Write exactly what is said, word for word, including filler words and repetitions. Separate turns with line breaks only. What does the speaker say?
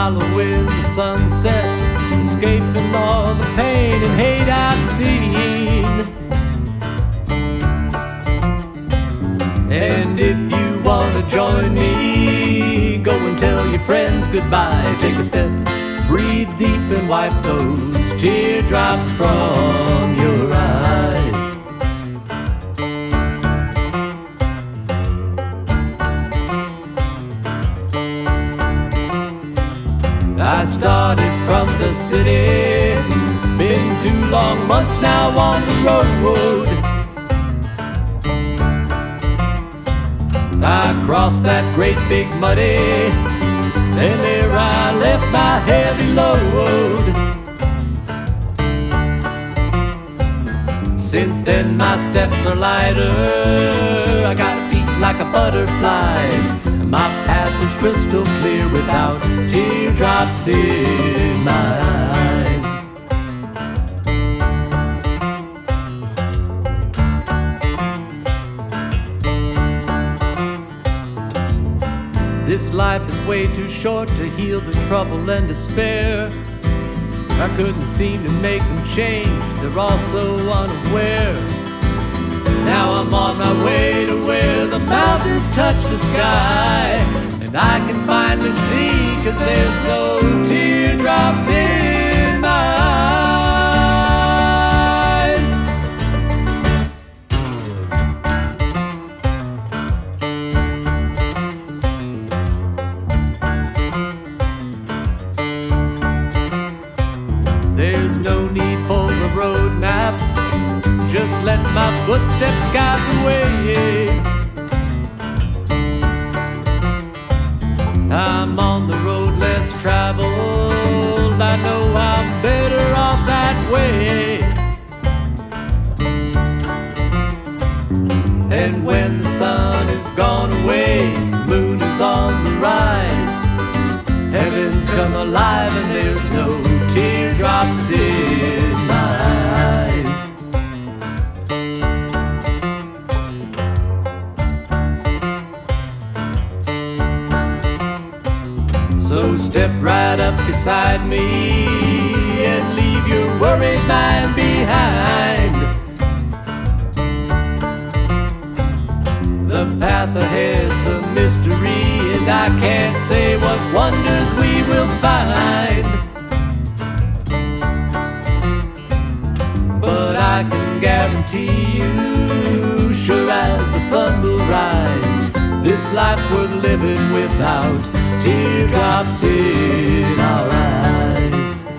following the sunset, escaping all the pain and hate I've seen. And if you wanna join me, go and tell your friends goodbye. Take a step, breathe deep and wipe those teardrops from your eyes. I started from the city, been two long months now on the road. I crossed that great big muddy, and there I left my heavy load. Since then my steps are lighter, I got feet like a butterfly's. My path is crystal clear without teardrops in my eyes. This life is way too short to heal the trouble and despair. I couldn't seem to make them change, they're all so unaware. Now I'm on my way to where the mountains touch the sky, and I can finally see, 'cause there's no teardrops in my eyes. There's no need for a road map, just let my footsteps guide the way. I'm on the road less traveled, I know I'm better off that way. And when the sun is gone away, moon is on the rise, heaven's come alive and there's no teardrops in my eyes. So step right up beside me and leave your worried mind behind. The path ahead's a mystery, and I can't say what wonders we will find. But I can guarantee you, sure as the sun will rise, this life's worth living without teardrops in our eyes.